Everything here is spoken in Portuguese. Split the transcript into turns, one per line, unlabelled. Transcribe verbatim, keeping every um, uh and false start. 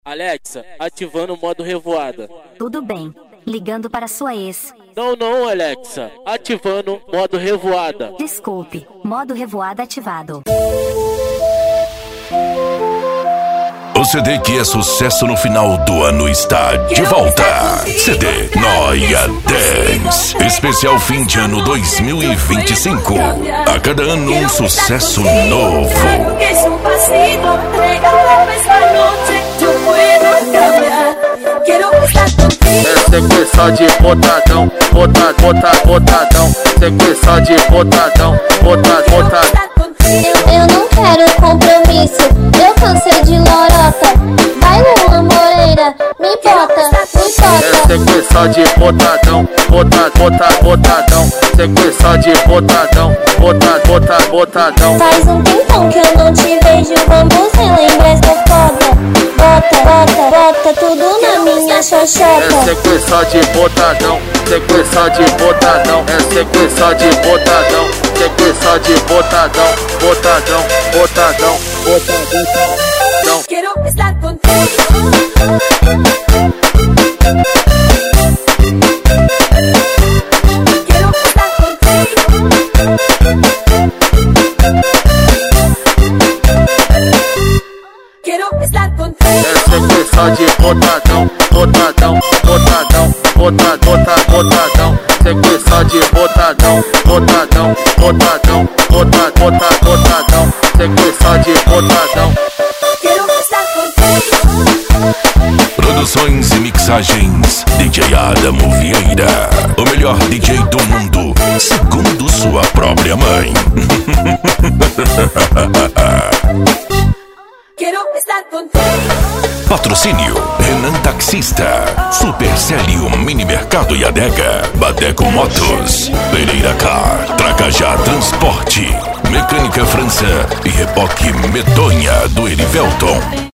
Alexa, ativando o modo revoada.
Tudo bem. Ligando para sua ex.
Não, não, Alexa. Ativando modo revoada.
Desculpe. Modo revoada ativado.
O C D que é sucesso no final do ano está de volta. C D Noia Dance. Especial fim de ano dois mil e vinte e cinco. A cada ano um sucesso novo.
É sequência de botadão, bota, bota, botadão. Sequência de botadão, bota, botadão.
Eu, eu não quero compromisso, eu cansei de lorota. Vai Lula Moreira, me bota, me bota.
É sequência de botadão, bota, bota, botadão. Sequência de botadão, bota, bota, botadão.
Faz um tempão que eu não te vejo, vamos relembrar essa foda. Bota, bota, bota tudo na minha xoxota.
É sequência de botadão, sequência de botadão. É sequência de botadão, sequência de botadão, botadão, botadão, botadão.
Quero estar contigo. Quero estar contigo. Quero estar contigo.
É sequência de botadão, botadão, botadão, bota, bota, botadão. Sequência de botadão, botadão, botadão, bota, bota, botadão. Sequência de botadão.
Quero estar contigo.
Produções e mixagens D J Adamo Vieira. O melhor D J do mundo, segundo sua própria mãe.
Quero estar contigo.
Patrocínio Renan Taxista, Supercélio Mini Mercado e Adega, Badeco Motos, Pereira Car, Tracajá Transporte, Mecânica França e Reboque Medonha do Erivelton.